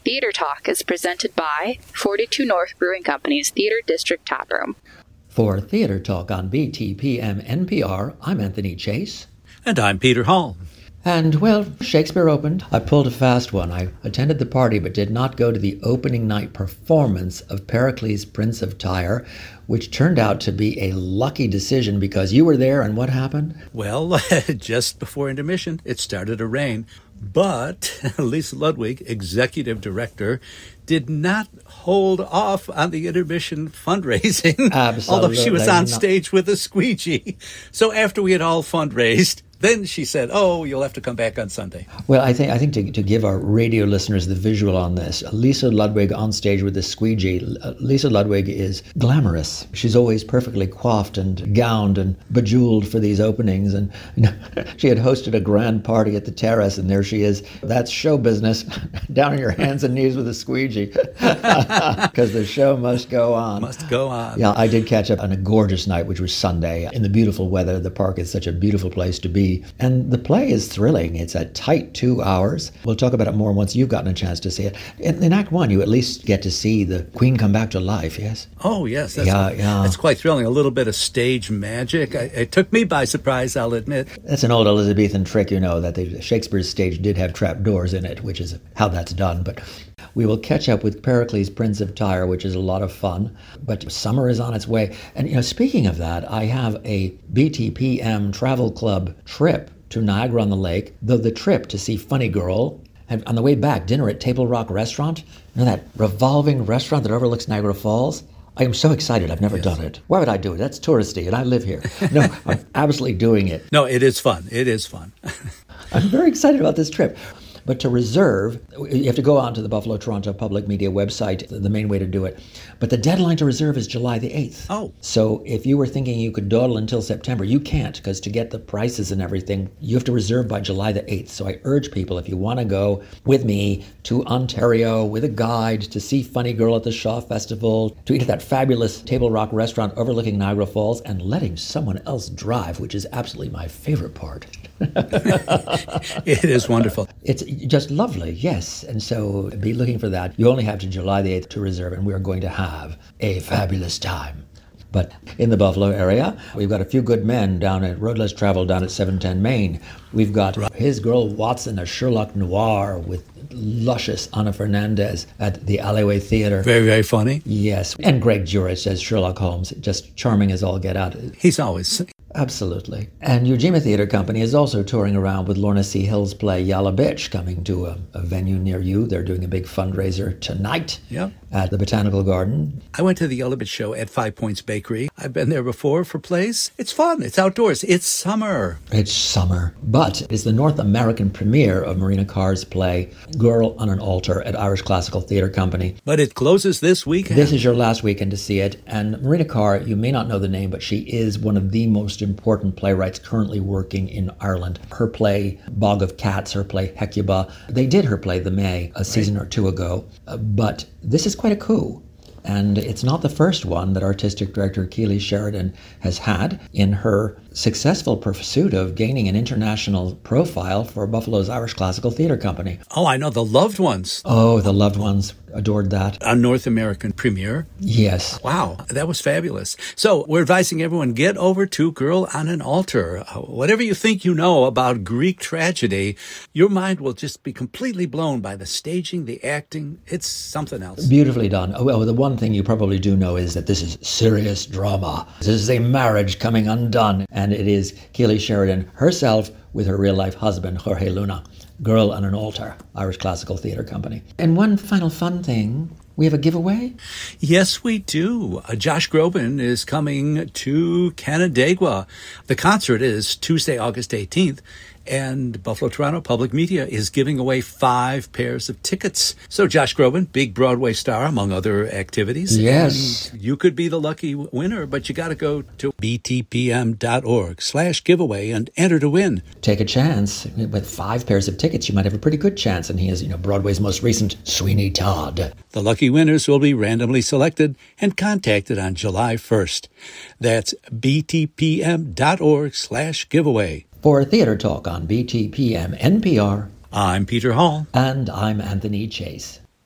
Theater Talk is presented by 42 North Brewing Company's Theater District Tap Room. For Theater Talk on BTPM NPR, I'm Anthony Chase. And I'm Peter Hall. And, well, Shakespeare opened. I pulled a fast one. I attended the party but did not go to the opening night performance of Pericles, Prince of Tyre, which turned out to be a lucky decision because you were there, and what happened? Well, just before intermission, it started to rain. But Lisa Ludwig, executive director, did not hold off on the intermission fundraising. Absolutely. Although she was on stage with a squeegee. So after we had all fundraised, then she said, "Oh, you'll have to come back on Sunday." Well, I think to give our radio listeners the visual on this, Lisa Ludwig on stage with the squeegee. Lisa Ludwig is glamorous. She's always perfectly coiffed and gowned and bejeweled for these openings. And she had hosted a grand party at the Terrace, and there she is. That's show business, down on your hands and knees with a squeegee, because the show must go on. Must go on. Yeah, I did catch up on a gorgeous night, which was Sunday, in the beautiful weather. The park is such a beautiful place to be. And the play is thrilling. It's a tight 2 hours. We'll talk about it more once you've gotten a chance to see it. In Act 1, you at least get to see the Queen come back to life, yes? Oh, yes. That's quite thrilling. A little bit of stage magic. It took me by surprise, I'll admit. That's an old Elizabethan trick, that Shakespeare's stage did have trapdoors in it, which is how that's done. But we will catch up with Pericles, Prince of Tyre, which is a lot of fun. But summer is on its way. And, speaking of that, I have a BTPM Travel Club trip to Niagara-on-the-Lake, though the trip to see Funny Girl, and on the way back, dinner at Table Rock Restaurant, that revolving restaurant that overlooks Niagara Falls. I am so excited. I've never done it. Why would I do it? That's touristy, and I live here. No, I'm absolutely doing it. No, it is fun. It is fun. I'm very excited about this trip. But to reserve, you have to go on to the Buffalo Toronto Public Media website, the main way to do it. But the deadline to reserve is July the 8th. Oh. So if you were thinking you could dawdle until September, you can't, because to get the prices and everything, you have to reserve by July the 8th. So I urge people, if you want to go with me to Ontario with a guide to see Funny Girl at the Shaw Festival, to eat at that fabulous Table Rock restaurant overlooking Niagara Falls, and letting someone else drive, which is absolutely my favorite part. It is wonderful. It's just lovely, yes. And so be looking for that. You only have to July the 8th to reserve, and we're going to have a fabulous time. But in the Buffalo area, we've got a few good men down at Road Less Traveled down at 710 Main. We've got His Girl Watson, a Sherlock Noir with luscious Ana Fernandez at the Alleyway Theater. Very, very funny. Yes. And Greg Jurich as Sherlock Holmes, just charming as all get out. He's always... Absolutely. And Ujima Theater Company is also touring around with Lorna C. Hill's play Yalla Bitch, coming to a venue near you. They're doing a big fundraiser tonight at the Botanical Garden. I went to the Yalla Bitch show at Five Points Bakery. I've been there before for plays. It's fun. It's outdoors. It's summer. It's summer. But it's the North American premiere of Marina Carr's play Girl on an Altar at Irish Classical Theater Company. But it closes this weekend. This is your last weekend to see it. And Marina Carr, you may not know the name, but she is one of the most important playwrights currently working in Ireland. Her play Bog of Cats, her play Hecuba, they did her play The May a season or two ago, but this is quite a coup. And it's not the first one that artistic director Keely Sheridan has had in her successful pursuit of gaining an international profile for Buffalo's Irish Classical Theater Company. Oh, I know, The Loved Ones. Oh, The Loved Ones. Adored that. A North American premiere? Yes. Wow, that was fabulous. So we're advising everyone, get over to Girl on an Altar. Whatever you think you know about Greek tragedy, your mind will just be completely blown by the staging, the acting. It's something else. Beautifully done. Oh, well, the one thing you probably do know is that this is serious drama. This is a marriage coming undone. And it is Keely Sheridan herself with her real-life husband, Jorge Luna. Girl on an Altar, Irish Classical Theater Company. And one final fun thing, we have a giveaway? Yes, we do. Josh Groban is coming to Canandaigua. The concert is Tuesday, August 18th. And Buffalo Toronto Public Media is giving away 5 pairs of tickets. So Josh Groban, big Broadway star, among other activities. Yes. And you could be the lucky winner, but you got to go to btpm.org/giveaway and enter to win. Take a chance. With 5 pairs of tickets, you might have a pretty good chance. And he is, Broadway's most recent Sweeney Todd. The lucky winners will be randomly selected and contacted on July 1st. That's btpm.org/giveaway. For Theater Talk on BTPM NPR, I'm Peter Hall. And I'm Anthony Chase.